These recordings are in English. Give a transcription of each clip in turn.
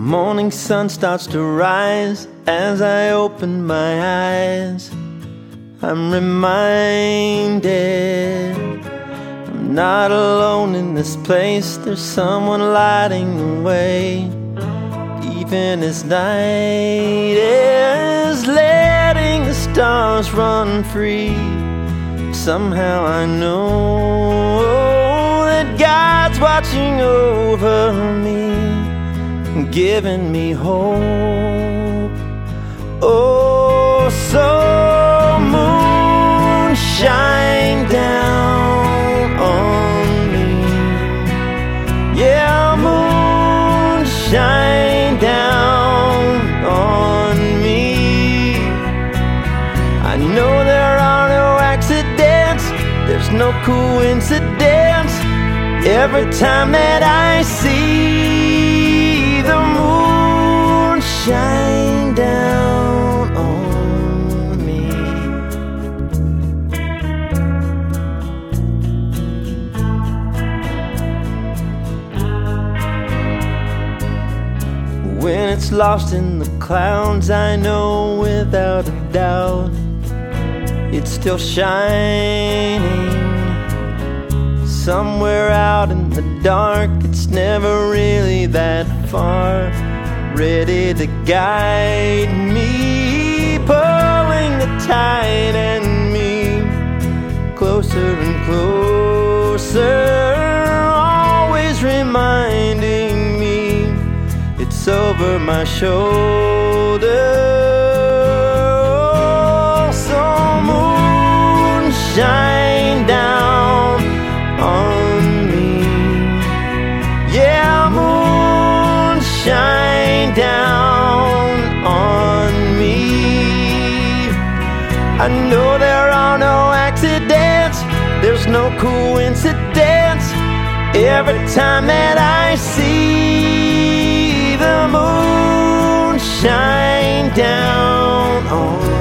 morning sun starts to rise as I open my eyes. I'm reminded I'm not alone in this place. There's someone lighting the way, even as night is letting the stars run free. Somehow I know that God's watching over me, giving me hope. Oh, so moon, shine down on me. Yeah, moon, shine down on me. I know there are no accidents, there's no coincidence. Every time that I see the moon shine down on me. When it's lost in the clouds, I know without a doubt it's still shining. Somewhere out in the dark, it's never really that far, ready to guide me, pulling the tide and me closer and closer, always reminding me it's over my shoulder. Oh, so moon, shine down on me. Yeah, moon, shine down on me. I know there are no accidents, there's no coincidence. Every time that I see the moon shine down on me.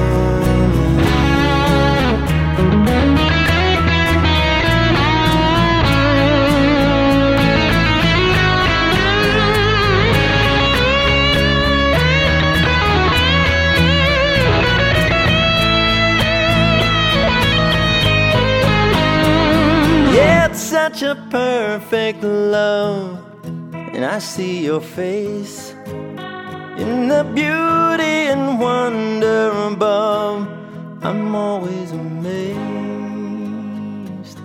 Such a perfect love, and I see your face in the beauty and wonder above. I'm always amazed.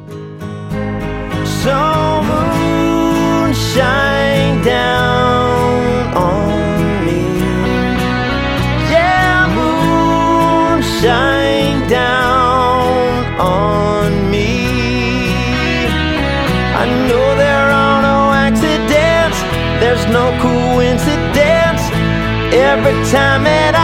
So moon, shine down on me. Yeah, moon, shine down on me. I know there are no accidents, there's no coincidence. Every time that